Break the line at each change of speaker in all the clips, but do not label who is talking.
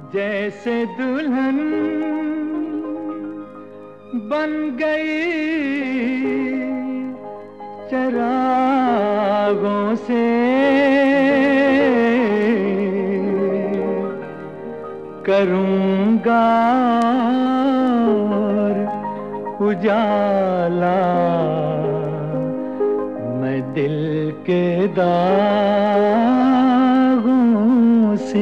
जैसे दुल्हन बन गई चरागों से, करूँगा उजाला मैं दिल के दागों से।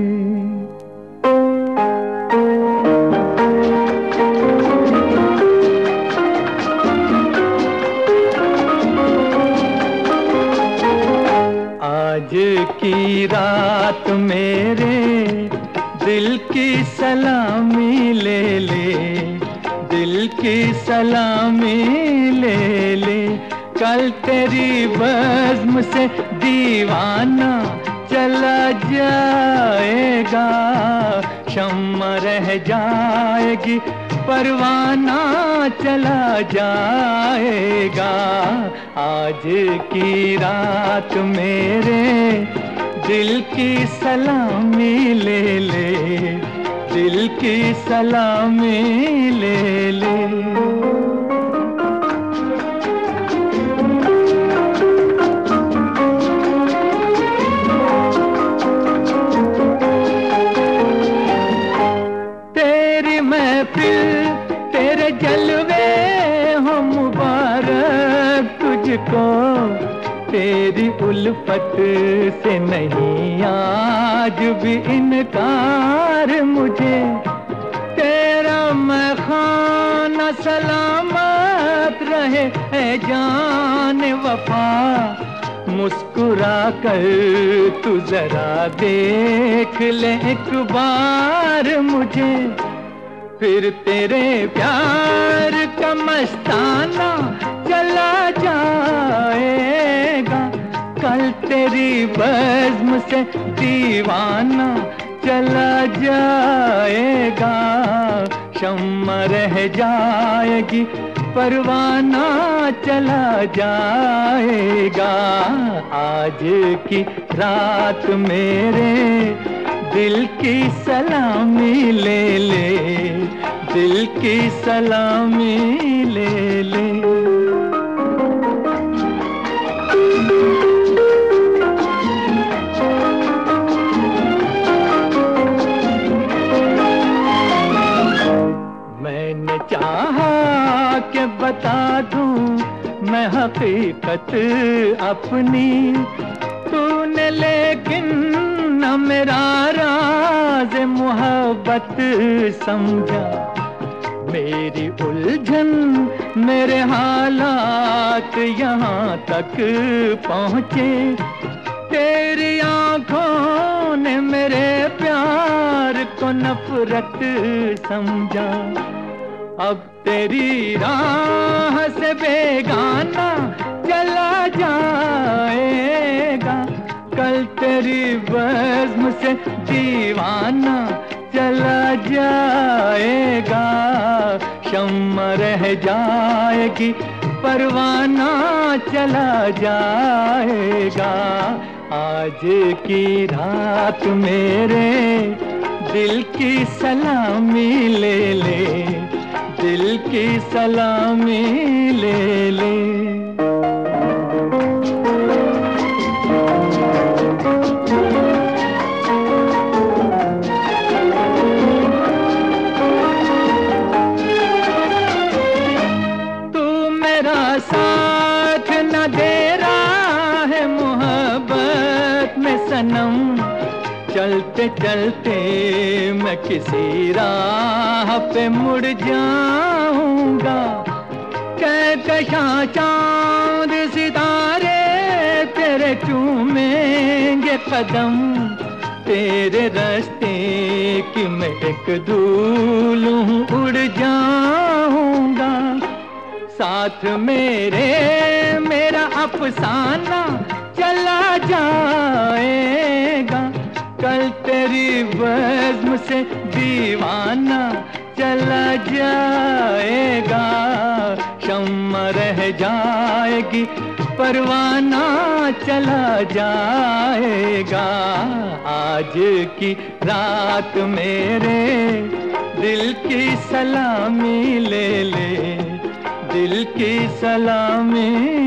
आज की रात मेरे दिल की सलामी ले ले, दिल की सलामी ले ले। कल तेरी बज़्म से दीवाना चला जाएगा, शम्मा रह जाएगी परवाना चला जाएगा। आज की रात मेरे दिल की सलामी ले ले, दिल की सलामी ले ले। तेरी महफिल तेरे जलवे हो मुबारक तुझको, तेरी उल्फत से नहीं आज भी इनकार मुझे। तेरा मैखाना सलामत रहे ऐ जान वफा, मुस्कुरा कर तू जरा देख ले एक बार मुझे। फिर तेरे प्यार का मस्ताना चला जाएगा, कल तेरी बज़्म से दीवाना चला जाएगा। शम्मा रह जाएगी परवाना चला जाएगा। आज की रात मेरे दिल की सलामी ले ले, दिल की सलामी ले ले। मैंने चाहा कि बता दूं मैं हकीकत अपनी, तूने लेकिन न मेरा राज मोहब्बत समझा। मेरी उलझन मेरे हालात यहाँ तक पहुँचे, तेरी आँखों ने मेरे प्यार को नफरत समझा। अब तेरी राह से बेगाना चला जाएगा, कल तेरी बज़्म से दीवाना चला जाएगा। शम्मा रह जाएगी परवाना चला जाएगा। आज की रात मेरे दिल की सलामी ले ले, दिल की सलामी ले ले। तू मेरा साथ न दे रहा है मोहब्बत में सनम, चलते चलते मैं किसी राह पे मुड़ जाऊंगा। कहकशां चांद सितारे तेरे चूमेंगे कदम, तेरे रास्ते की मैं एक धूल हूँ उड़ जाऊंगा। साथ मेरे मेरा अफसाना चला जाएगा, कल तेरी बज़्म से दीवाना चला जाएगा। शम्मा रह जाएगी परवाना चला जाएगा। आज की रात मेरे दिल की सलामी ले ले, दिल की सलामी